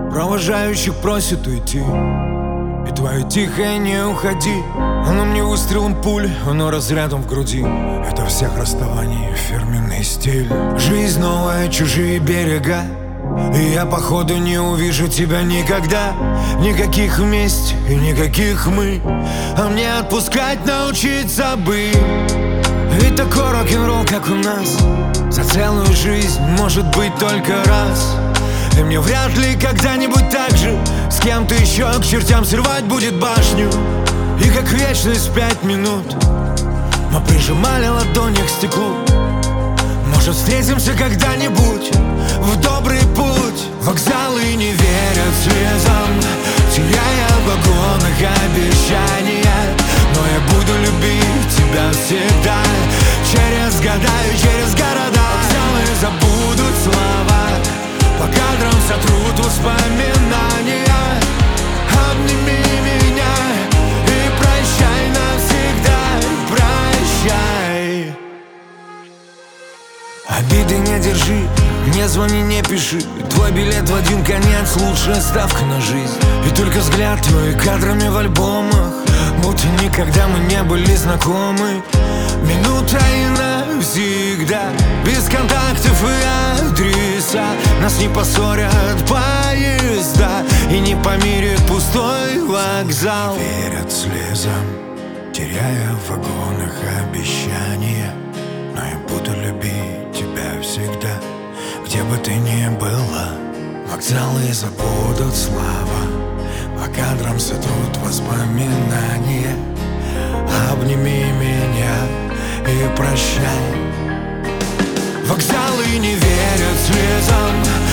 Провожающих просит уйти, и твое тихое «не уходи». Оно мне выстрелом пули, оно разрядом в груди. Это всех расставаний фирменный стиль. Жизнь новая, чужие берега, и я походу не увижу тебя никогда. Никаких вместе и никаких мы, а мне отпускать научиться бы. Ведь такой рок-н-ролл, как у нас, за целую жизнь может быть только раз. И мне вряд ли когда-нибудь так же с кем-то еще к чертям срывать будет башню. И как вечность 5 минут мы прижимали ладони к стеклу. Может, встретимся когда-нибудь в добрый путь. Вокзалы не верят слезам, теряя в вагонах обещания. Но я буду любить тебя всегда, через года и через города. Вокзалы забудут слова, по кадрам сотрут воспоминания. Обними меня и прощай навсегда, прощай. Обиды не держи, не звони, не пиши. Твой билет в один конец, лучшая ставка на жизнь. И только взгляд твой кадрами в альбомах, будто никогда мы не были знакомы. Минута и навсегда, без контактов и адреса. Нас не поссорят поезда и не помирит пустой вокзал. Верят слезам, теряя в вагонах обещания. Но я буду любить тебя всегда, где бы ты ни была. Вокзалы забудут слова, по кадрам сотрут воспоминания. Обними меня и прощай. Вокзалы не верят слезам,